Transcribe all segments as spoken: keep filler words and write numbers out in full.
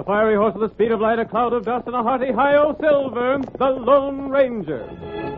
fiery horse with the speed of light, a cloud of dust, and a hearty hi-yo Silver, the Lone Ranger.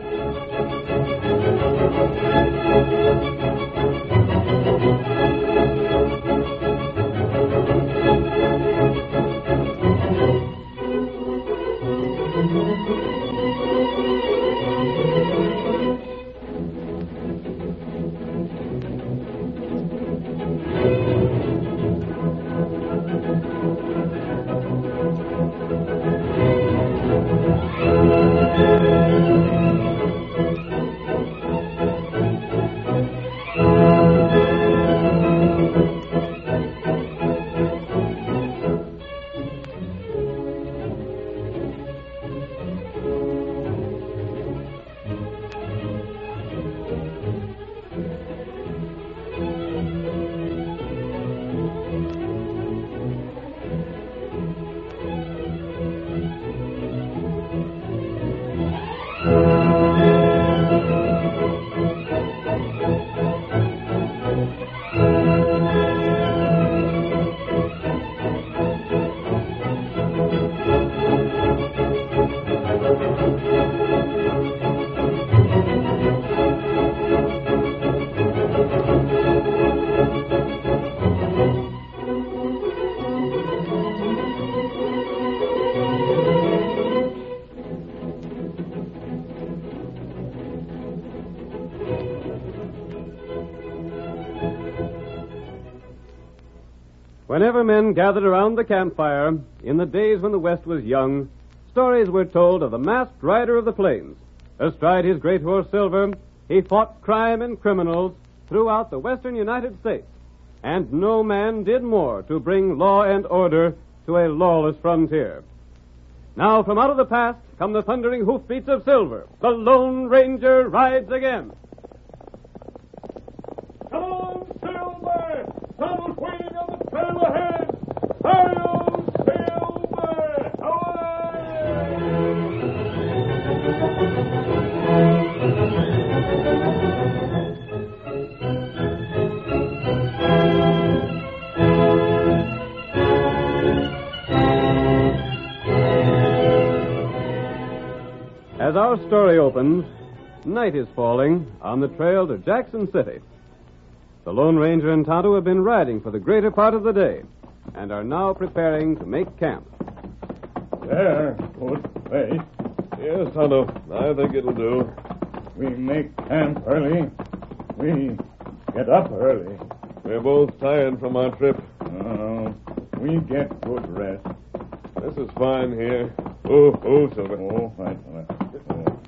Whenever men gathered around the campfire, in the days when the West was young, stories were told of the masked rider of the plains. Astride his great horse Silver, he fought crime and criminals throughout the western United States. And no man did more to bring law and order to a lawless frontier. Now, from out of the past come the thundering hoofbeats of Silver. The Lone Ranger rides again. Come on, Silver! Someone's waiting on the trail ahead! Hi-yo, Silver! As our story opens, night is falling on the trail to Jackson City. The Lone Ranger and Tonto have been riding for the greater part of the day and are now preparing to make camp. There, good place. Yes, Tonto, I think it'll do. We make camp early. We get up early. We're both tired from our trip. Oh, we get good rest. This is fine here. Oh, oh, Silver. Oh, right, right. Oh.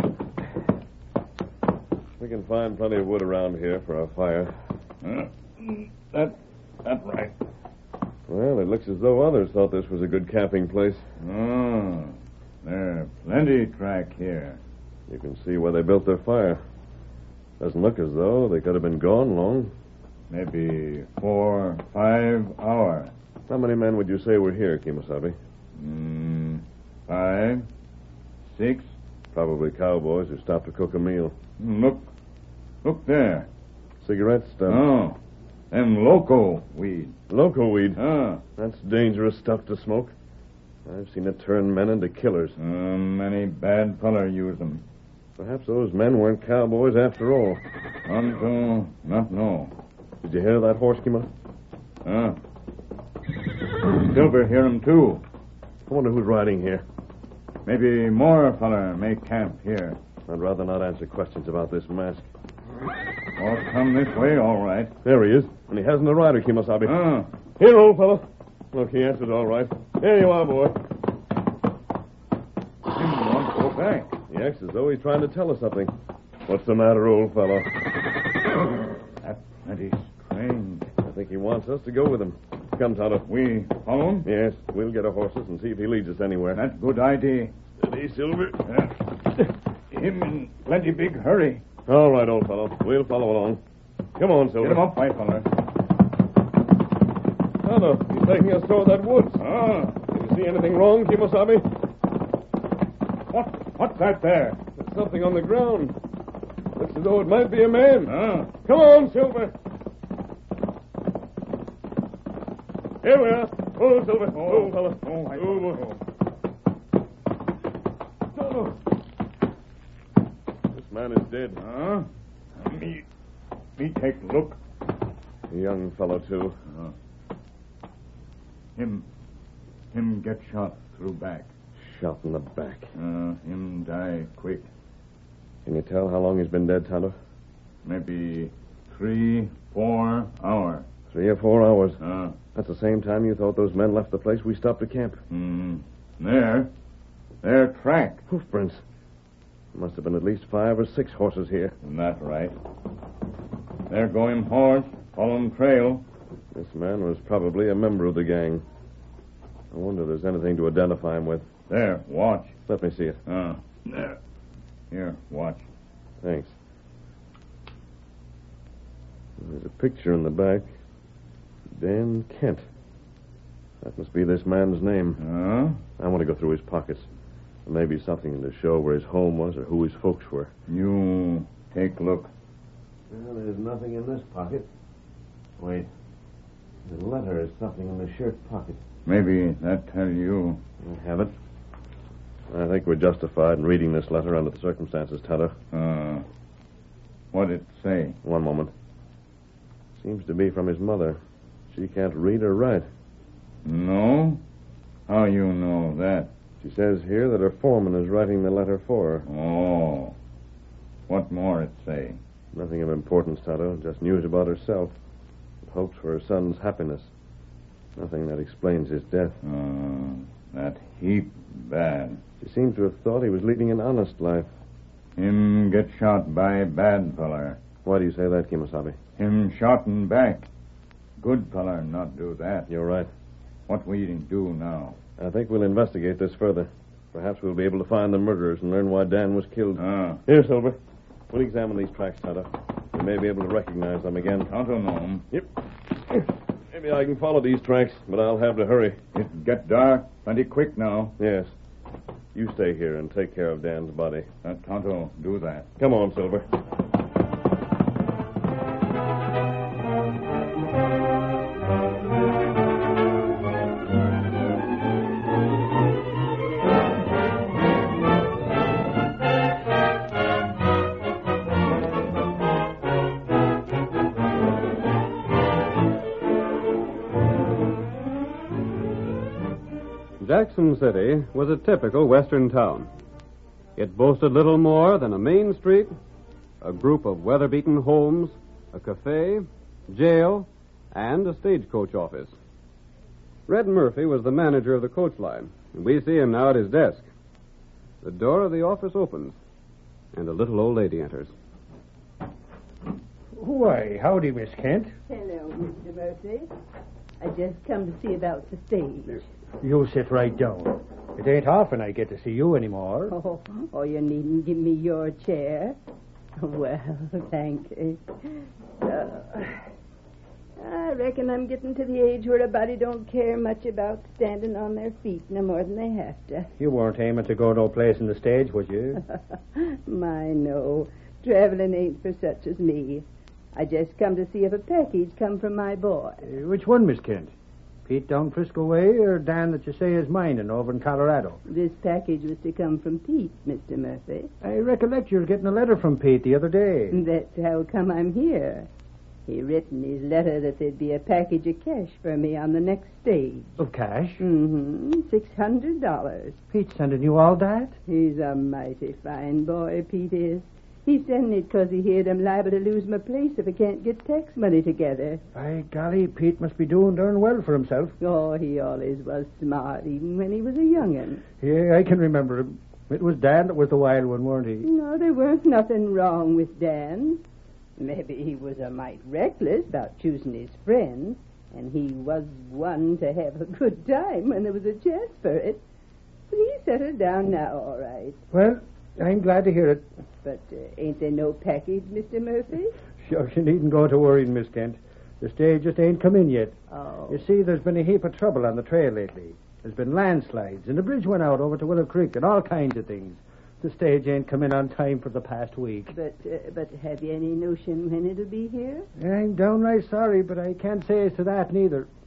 We can find plenty of wood around here for our fire. Uh, that, that's right. Well, it looks as though others thought this was a good camping place. Oh, there's plenty track here. You can see where they built their fire. Doesn't look as though they could have been gone long. Maybe four, five hours. How many men would you say were here, Kemosabe? Mm, five, six. Probably cowboys who stopped to cook a meal. Look, look there. Cigarette stuff. Oh, them loco weed. Loco weed? Ah. That's dangerous stuff to smoke. I've seen it turn men into killers. Uh, many bad feller use them. Perhaps those men weren't cowboys after all. Unto not know. Did you hear that horse, Kima? Ah. Silver hear him too. I wonder who's riding here. Maybe more feller make camp here. I'd rather not answer questions about this mask. Or come this way, all right. There he is, and he hasn't a rider, Kemosabe. Ah. Here, old fellow. Look, he answered all right. Here you are, boy. He won't go back. He acts as though he's trying to tell us something. What's the matter, old fellow? That's plenty strange. I think he wants us to go with him. Come, Tonto. We follow him? Yes, we'll get our horses and see if he leads us anywhere. That's good idea. Steady, Silver. Uh, him in plenty big hurry. All right, old fellow. We'll follow along. Come on, Silver. Get him up, white feller. Tonto, he's taking us toward that woods. Ah. Did you see anything wrong, Kemosabe? What? What's that there? There's something on the ground. Looks as though it might be a man. Ah. Come on, Silver. Here we are. Oh, Silver. Oh, Oh, fella. Oh, I Oh, boy. oh. No, no. This man is dead. Huh? Me, me take look. A young fellow, too. Uh, him, him get shot through back. Shot in the back. Uh, him die quick. Can you tell how long he's been dead, Tonto? Maybe three, four hour. Three or four hours. Uh, That's the same time you thought those men left the place we stopped to camp. hmm. There, there track. Hoof prints. There must have been at least five or six horses here. Isn't that right? There go him horse, following trail. This man was probably a member of the gang. I wonder if there's anything to identify him with. There, watch. Let me see it. Uh, there. Here, watch. Thanks. There's a picture in the back. Dan Kent. That must be this man's name. Huh? I want to go through his pockets. There may be something to show where his home was or who his folks were. You take look. Well, there's nothing in this pocket. Wait. The letter is something in the shirt pocket. Maybe that tell you. I have it. I think we're justified in reading this letter under the circumstances, Tonto. Uh, what it say? One moment. Seems to be from his mother. She can't read or write. No? How you know that? She says here that her foreman is writing the letter for her. Oh. What more it say? Nothing of importance, Tonto. Just news about herself. Hopes for her son's happiness. Nothing that explains his death. Uh, that heap bad. She seems to have thought he was leading an honest life. Him get shot by bad feller. Why do you say that, Kimasabi? Him shot in back. Good feller not do that. You're right. What we do now? I think we'll investigate this further. Perhaps we'll be able to find the murderers and learn why Dan was killed. Ah. Here, Silver. We'll examine these tracks, Tonto. We may be able to recognize them again. Tonto know 'em. Yep. Maybe I can follow these tracks, but I'll have to hurry. It get dark plenty quick now. Yes. You stay here and take care of Dan's body. Let Tonto do that. Come on, Silver. Jackson City was a typical western town. It boasted little more than a main street, a group of weather-beaten homes, a cafe, jail, and a stagecoach office. Red Murphy was the manager of the coach line, and we see him now at his desk. The door of the office opens, and a little old lady enters. Why, howdy, Miss Kent. Hello, Mister Murphy. I just come to see about the stage. You sit right down. It ain't often I get to see you anymore. Oh, oh, you needn't give me your chair. Well, thank you. Uh, I reckon I'm getting to the age where a body don't care much about standing on their feet no more than they have to. You weren't aiming to go no place in the stage, was you? My, no. Traveling ain't for such as me. I just come to see if a package come from my boy. Uh, which one, Miss Kent? Pete down Frisco way, or Dan that you say is mining over in Colorado? This package was to come from Pete, Mister Murphy. I recollect you were getting a letter from Pete the other day. That's how come I'm here. He written his letter that there'd be a package of cash for me on the next stage. Of cash? Mm-hmm. Six hundred dollars. Pete's sending you all that? He's a mighty fine boy, Pete is. He's sending it 'cause he heard I'm liable to lose my place if I can't get tax money together. By golly, Pete must be doing darn well for himself. Oh, he always was smart, even when he was a young'un. Yeah, I can remember him. It was Dan that was the wild one, weren't he? No, there weren't nothing wrong with Dan. Maybe he was a mite reckless about choosing his friends, and he was one to have a good time when there was a chance for it. But he's settled down now, all right. Well, I'm glad to hear it. But uh, ain't there no package, Mister Murphy? Sure, you needn't go to worrying, Miss Kent. The stage just ain't come in yet. Oh. You see, there's been a heap of trouble on the trail lately. There's been landslides, and the bridge went out over to Willow Creek, and all kinds of things. The stage ain't come in on time for the past week. But uh, but have you any notion when it'll be here? I'm downright sorry, but I can't say as to that neither.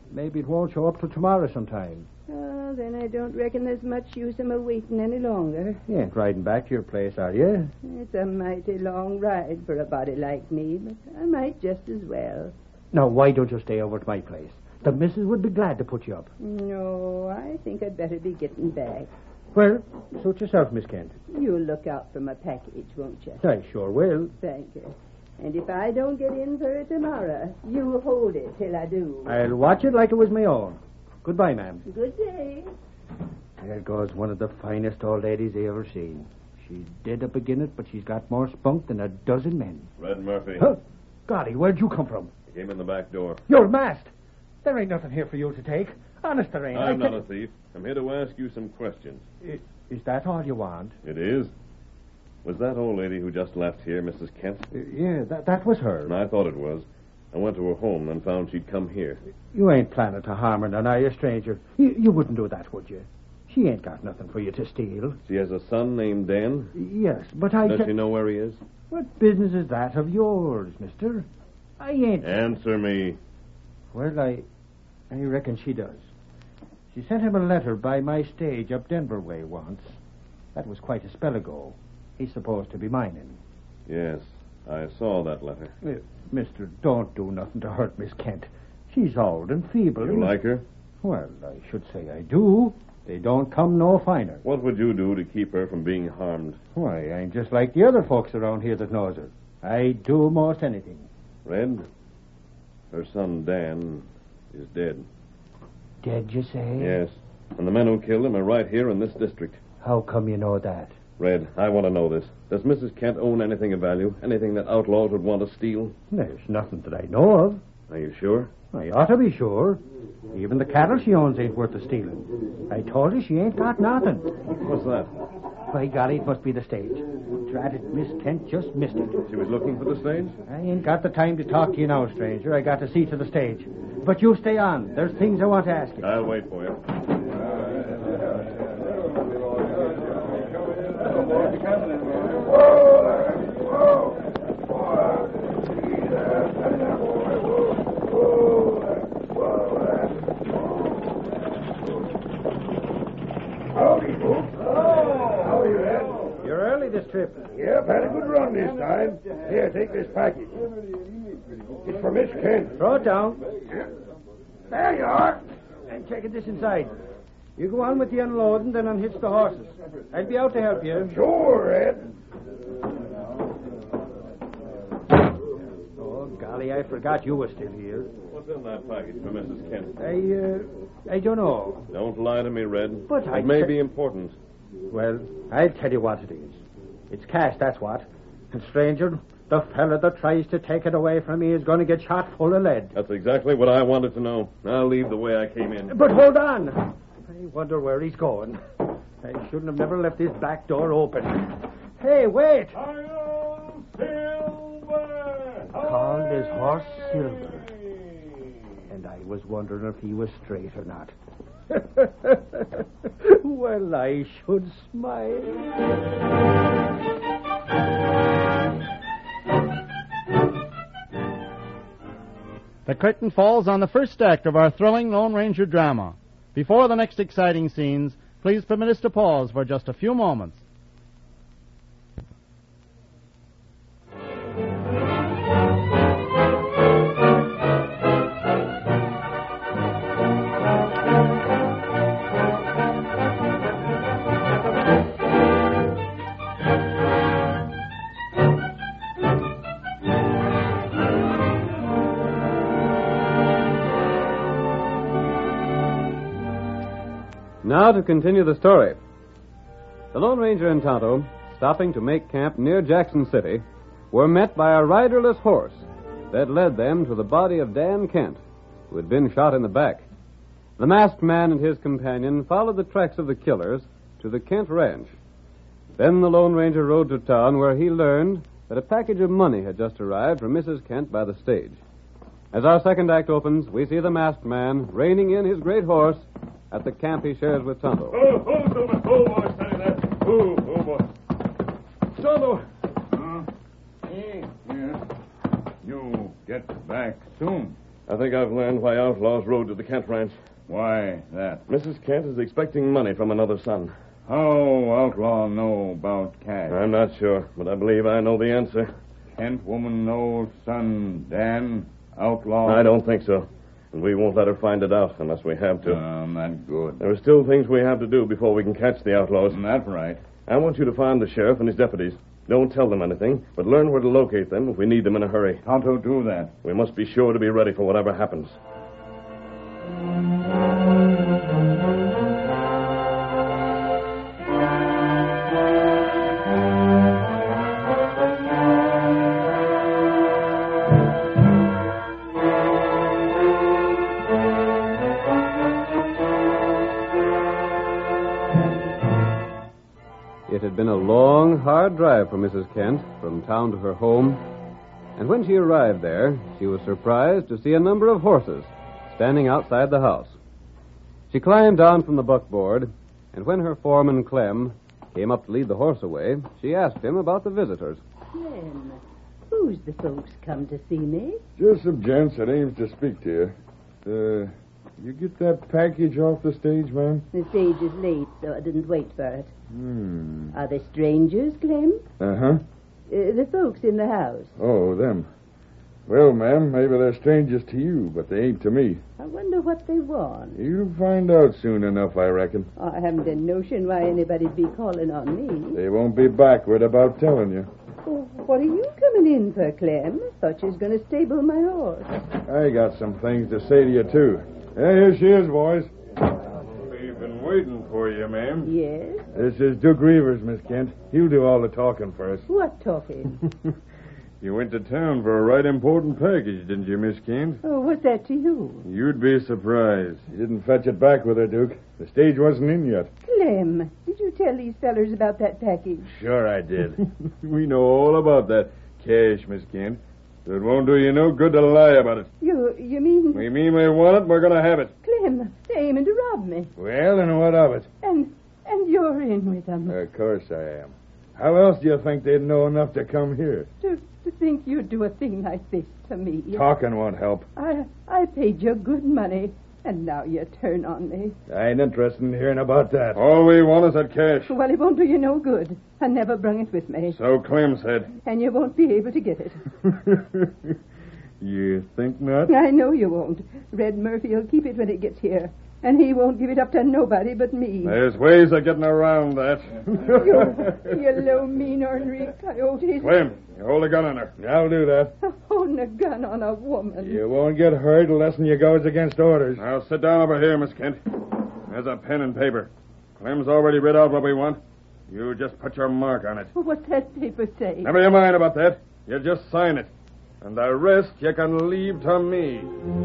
Maybe it won't show up till tomorrow sometime. Oh, then I don't reckon there's much use in my waiting any longer. You ain't riding back to your place, are you? It's a mighty long ride for a body like me, but I might just as well. Now, why don't you stay over at my place? The missus would be glad to put you up. No, I think I'd better be getting back. Well, suit yourself, Miss Kent. You'll look out for my package, won't you? I sure will. Thank you. And if I don't get in for it tomorrow, you hold it till I do. I'll watch it like it was my own. Goodbye, ma'am. Good day. There goes one of the finest old ladies I ever seen. She's dead up agin it, but she's got more spunk than a dozen men. Red Murphy. Huh? Golly, where'd you come from? He came in the back door. You're masked. There ain't nothing here for you to take. Honest, there ain't. I'm I not a thief. I'm here to ask you some questions. Is, is that all you want? It is? Was that old lady who just left here, Missus Kent? Uh, yeah, that, that was her. And I thought it was. I went to her home and found she'd come here. You ain't planning to harm her, none, are you, stranger? You, you wouldn't do that, would you? She ain't got nothing for you to steal. She has a son named Dan? Yes, but I... Does ca- she know where he is? What business is that of yours, mister? I ain't... Answer me. Well, I... I reckon she does. She sent him a letter by my stage up Denver way once. That was quite a spell ago. He's supposed to be mining. Yes, I saw that letter. Uh, mister, don't do nothing to hurt Miss Kent. She's old and feeble. You and... like her? Well, I should say I do. They don't come no finer. What would you do to keep her from being harmed? Why, I'm just like the other folks around here that knows her. I'd do most anything. Red, her son Dan is dead. Dead, you say? Yes, and the men who killed him are right here in this district. How come you know that? Red, I want to know this. Does Missus Kent own anything of value? Anything that outlaws would want to steal? There's nothing that I know of. Are you sure? I ought to be sure. Even the cattle she owns ain't worth the stealing. I told her she ain't got nothing. What's that? By golly, it must be the stage. Drat it, Miss Kent just missed it. She was looking for the stage? I ain't got the time to talk to you now, stranger. I got to see to the stage. But you stay on. There's things I want to ask you. I'll wait for you. Howdy, folks. How are you, Ed? You're early this trip. Yep, had a good run this time. Here, take this package. It's for Miss Kent. Throw it down. There you are. And check this inside. You go on with the unloading, then unhitch the horses. I'll be out to help you. Sure, Ed. Oh, golly, I forgot you were still here. What's in that package for Missus Kent? I, uh, I don't know. Don't lie to me, Red. But I It may ca- be important. Well, I'll tell you what it is. It's cash, that's what. And, stranger, the fella that tries to take it away from me is going to get shot full of lead. That's exactly what I wanted to know. I'll leave the way I came in. But hold on. I wonder where he's going. I shouldn't have never left this back door open. Hey, wait! Silver! Called his horse Silver. And I was wondering if he was straight or not. Well, I should smile. The curtain falls on the first act of our thrilling Lone Ranger drama. Before the next exciting scenes, please permit us to pause for just a few moments. Now to continue the story. The Lone Ranger and Tonto, stopping to make camp near Jackson City, were met by a riderless horse that led them to the body of Dan Kent, who had been shot in the back. The masked man and his companion followed the tracks of the killers to the Kent ranch. Then the Lone Ranger rode to town, where he learned that a package of money had just arrived from Missus Kent by the stage. As our second act opens, we see the masked man reining in his great horse at the camp he shares with Tonto. Oh, oh, Silver. Oh, boy, steady there. Oh, oh, boy. Tonto. Huh? Hey. Yeah. You get back soon. I think I've learned why outlaws rode to the Kent ranch. Why that? Missus Kent is expecting money from another son. How outlaw know about cash? I'm not sure, but I believe I know the answer. Kent woman know son Dan outlaw? I don't think so. And we won't let her find it out unless we have to. Um, that's good. There are still things we have to do before we can catch the outlaws. That's right. I want you to find the sheriff and his deputies. Don't tell them anything, but learn where to locate them if we need them in a hurry. How to do that? We must be sure to be ready for whatever happens. It had been a long, hard drive for Missus Kent from town to her home, and when she arrived there, she was surprised to see a number of horses standing outside the house. She climbed down from the buckboard, and when her foreman, Clem, came up to lead the horse away, she asked him about the visitors. Clem, who's the folks come to see me? Just some gents that aims to speak to you. Uh, you get that package off the stage, ma'am? The stage is late, so I didn't wait for it. Hmm. Are they strangers, Clem? Uh-huh. Uh, the folks in the house. Oh, them. Well, ma'am, maybe they're strangers to you, but they ain't to me. I wonder what they want. You'll find out soon enough, I reckon. I haven't a notion why anybody'd be calling on me. They won't be backward about telling you. Oh, what are you coming in for, Clem? Thought you was going to stable my horse. I got some things to say to you, too. Yeah, here she is, boys. We've been waiting for you, ma'am. Yes? This is Duke Reavers, Miss Kent. He'll do all the talking for us. What talking? You went to town for a right important package, didn't you, Miss Kent? Oh, what's that to you? You'd be surprised. You didn't fetch it back with her, Duke. The stage wasn't in yet. Clem, did you tell these fellers about that package? Sure I did. We know all about that cash, Miss Kent. So it won't do you no good to lie about it. You you mean... We mean we want it, and we're going to have it. Clem, they're aiming to rob me. Well, and what of it? And and you're in with them. Of course I am. How else do you think they'd know enough to come here? To, to think you'd do a thing like this to me. Talking won't help. I I paid you good money, and now you turn on me. I ain't interested in hearing about that. All we want is that cash. Well, it won't do you no good. I never brung it with me. So Clem said. And you won't be able to get it. You think not? I know you won't. Red Murphy will keep it when it gets here. And he won't give it up to nobody but me. There's ways of getting around that. You, you low, mean, ornery coyotes. Clem, you hold a gun on her. I'll do that. Holding a gun on a woman. You won't get hurt unless you goes against orders. Now sit down over here, Miss Kent. There's a pen and paper. Clem's already read out what we want. You just put your mark on it. What's that paper say? Never you mind about that. You just sign it. And the rest you can leave to me.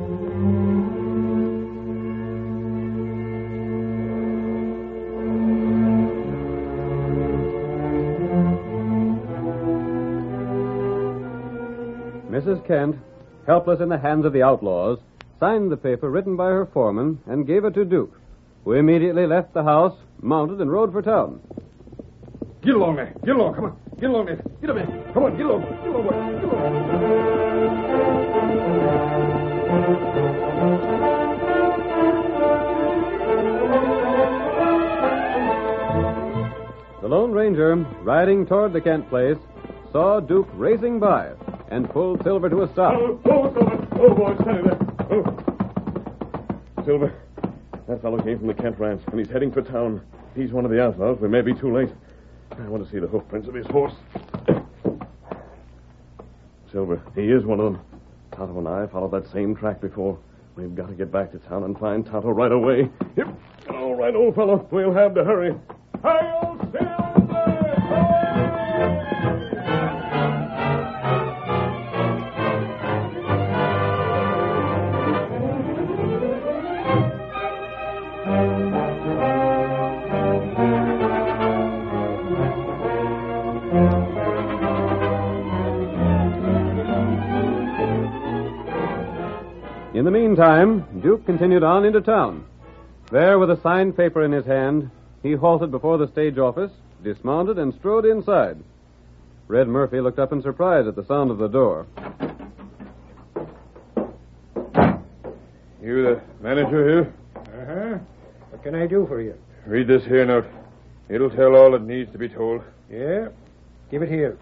Missus Kent, helpless in the hands of the outlaws, signed the paper written by her foreman and gave it to Duke, who immediately left the house, mounted, and rode for town. Get along there. Get along. Come on. Get along there. Get up there. Come on. Get along. Get along. Boy. Get The Lone Ranger, riding toward the Kent place, saw Duke racing by and pulled Silver to a stop. Oh, oh, Silver. Oh, boy, steady there. Oh. Silver, that fellow came from the Kent ranch, and he's heading for town. He's one of the outlaws. We may be too late. I want to see the hoofprints of his horse. Silver, he is one of them. Tonto and I followed that same track before. We've got to get back to town and find Tonto right away. Yep. All right, old fellow. We'll have to hurry. Hail, Silver! In the meantime, Duke continued on into town. There, with a signed paper in his hand, he halted before the stage office, dismounted, and strode inside. Red Murphy looked up in surprise at the sound of the door. You the manager here? Uh-huh. What can I do for you? Read this here note. It'll tell all that needs to be told. Yeah? Give it here.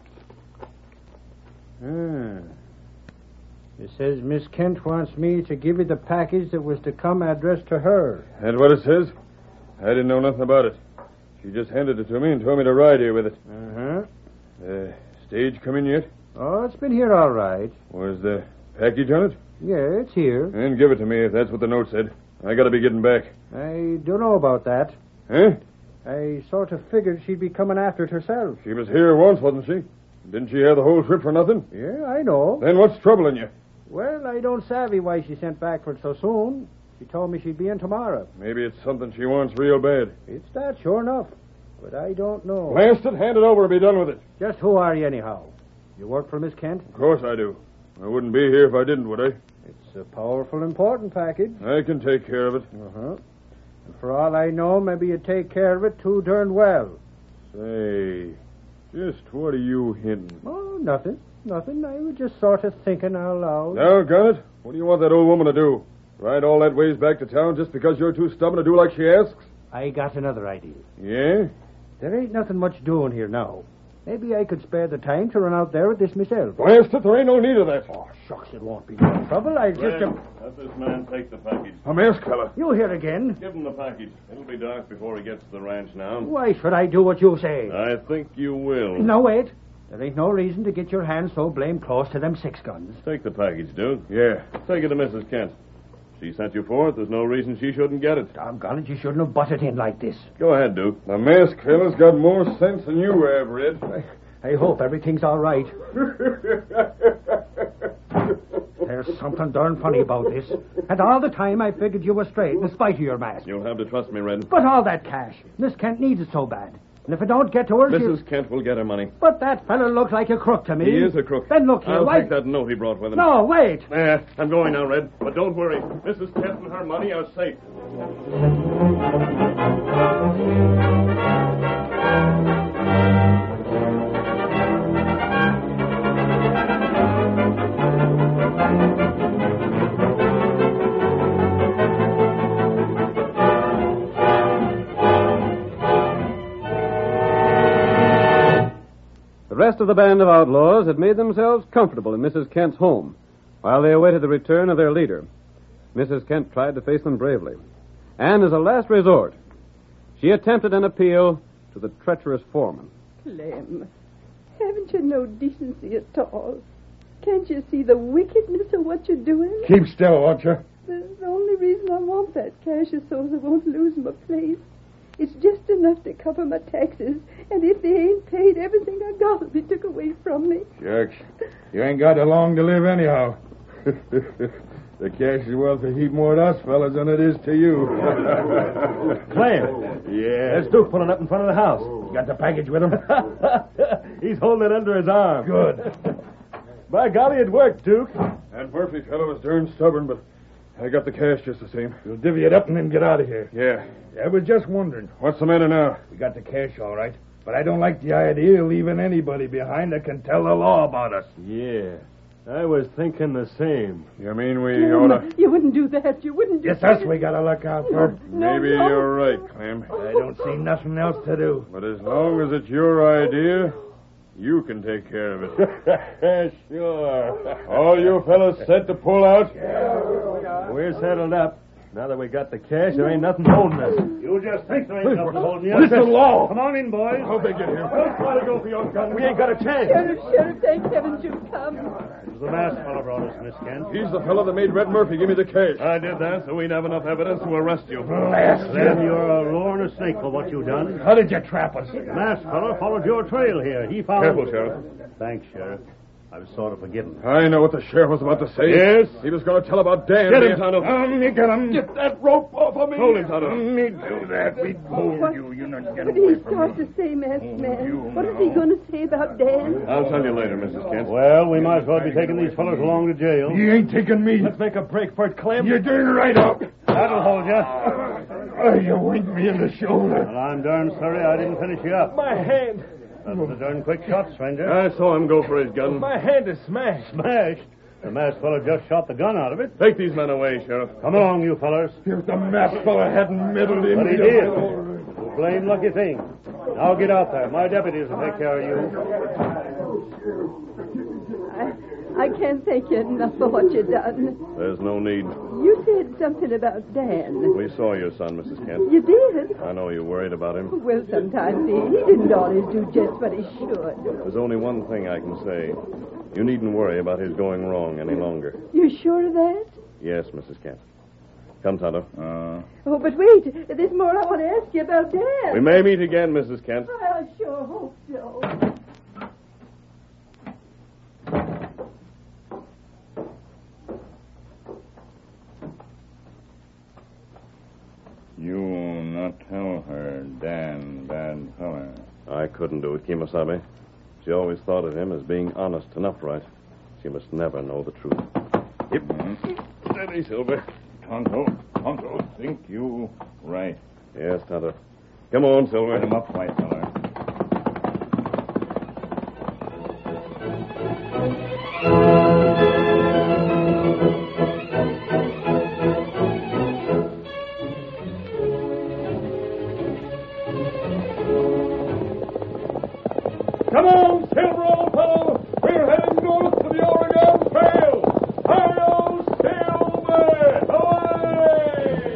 Ah. It says Miss Kent wants me to give you the package that was to come addressed to her. That's what it says? I didn't know nothing about it. She just handed it to me and told me to ride here with it. Uh-huh. The stage come in yet? Oh, it's been here all right. Was the package on it? Yeah, it's here. Then give it to me if that's what the note said. I gotta be getting back. I don't know about that. Huh? I sort of figured she'd be coming after it herself. She was here once, wasn't she? Didn't she have the whole trip for nothing? Yeah, I know. Then what's troubling you? Well, I don't savvy why she sent back for it so soon. She told me she'd be in tomorrow. Maybe it's something she wants real bad. It's that, sure enough. But I don't know. Blast it, hand it over and be done with it. Just who are you, anyhow? You work for Miss Kent? Of course I do. I wouldn't be here if I didn't, would I? It's a powerful, important package. I can take care of it. Uh-huh. And for all I know, maybe you take care of it too darn well. Say, just what are you hinting? Oh, nothing. Nothing. I was just sort of thinking out loud. Doggone it. What do you want that old woman to do? Ride all that ways back to town just because you're too stubborn to do like she asks? I got another idea. Yeah? There ain't nothing much doing here now. Maybe I could spare the time to run out there with this myself. Blast it, there ain't no need of that. Oh, shucks, it won't be no trouble. I'll just... Red, let this man take the package. A mask fella. You here again? Give him the package. It'll be dark before he gets to the ranch now. Why should I do what you say? I think you will. No, wait. There ain't no reason to get your hands so blame close to them six guns. Take the package, dude. Yeah. Take it to Missus Kent. She sent you for it. There's no reason she shouldn't get it. Doggone it, you shouldn't have butted in like this. Go ahead, Duke. The mask fella's got more sense than you have, Red. I, I hope everything's all right. There's something darn funny about this. And all the time I figured you were straight, in spite of your mask. You'll have to trust me, Red. But all that cash. Miss Kent needs it so bad. And if it don't get to her, Missus she'll... Kent will get her money. But that fellow looks like a crook to me. He is a crook. Then look here, I'll why... take that note he brought with him. No, wait. Eh, I'm going now, Red. But don't worry. Missus Kent and her money are safe. The rest of the band of outlaws had made themselves comfortable in Missus Kent's home while they awaited the return of their leader. Missus Kent tried to face them bravely. And as a last resort, she attempted an appeal to the treacherous foreman. Clem, haven't you no decency at all? Can't you see the wickedness of what you're doing? Keep still, won't you? The, the only reason I want that cash is so as I won't lose my place. It's just enough to cover my taxes, and if they ain't paid, everything I got will be took away from me. Shucks. You ain't got long to live anyhow. The cash is worth a heap more to us fellas than it is to you. Clem. Yeah. There's Duke pulling up in front of the house. You got the package with him? He's holding it under his arm. Good. By golly, it worked, Duke. That Murphy fellow was darn stubborn, but I got the cash just the same. You'll divvy it up and then get out of here. Yeah. I was just wondering. What's the matter now? We got the cash all right, but I don't like the idea of leaving anybody behind that can tell the law about us. Yeah. I was thinking the same. You mean we Clem, ought to... you wouldn't do that. You wouldn't do It's that. us we gotta look out for. No, Maybe no. you're right, Clem. I don't see nothing else to do. But as long as it's your idea, you can take care of it. Sure. All you fellas set to pull out? We're settled up. Now that we got the cash, there ain't nothing holding us. You just think there ain't nothing holding you. What's the law? Come on in, boys. How'd they get here? Don't try to go for your gun. We ain't got a chance. Sheriff, Sheriff, thank heavens you've come. It was the masked fellow brought us, Miss Kent. He's the fellow that made Red Murphy give me the cash. I did that so we'd have enough evidence to arrest you. Then you're a lure and a snake for what you done. How did you trap us? The masked fellow followed your trail here. He found... Careful, Sheriff. Thanks, Sheriff. I was sort of forgiven. I know what the sheriff was about to say. Yes? He was going to tell about Dan. Get the- him, Tonto. Um, you get him. Get that rope off of me. Hold him, Tonto. Me do that. We hold you. You not get What did away he from start me. to say, masked man? you What is he going to say about Dan? I'll tell you later, Missus Kent. Well, we might as well be taking these fellows along to jail. You ain't taking me. Let's make a break for it, Clem. You're doing right out. That'll hold you. Oh, you winked me in the shoulder. Well, I'm darn sorry I didn't finish you up. My hand. That was a darn quick shot, stranger. I saw him go for his gun. My hand is smashed. Smashed. The masked fellow just shot the gun out of it. Take these men away, Sheriff. Come along, you fellers. If the masked fellow hadn't meddled in... But he did. You blame lucky thing. Now get out there. My deputies will take care of you. I, I can't thank you enough for what you've done. There's no need. You said something about Dan. We saw your son, Missus Kent. You did? I know you're worried about him. Well, sometimes he, he didn't always do just what he should. There's only one thing I can say. You needn't worry about his going wrong any longer. You sure of that? Yes, Missus Kent. Come, Tonto. Uh, Oh, but wait. There's more I want to ask you about Dan. We may meet again, Missus Kent. I sure hope so. you not tell her Dan bad fella. I couldn't do it, Kemosabe. She always thought of him as being honest and upright. She must never know the truth. Yep. Mm-hmm. Steady, Silver. Tonto, Tonto, think you right. Yes, Tonto. Come on, Silver. Let him up, white fella. Come on, Silver, old fellow. We're heading north to the Oregon Trail. Hi-yo, Silver! Away!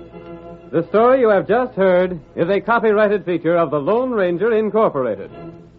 The story you have just heard is a copyrighted feature of the Lone Ranger Incorporated.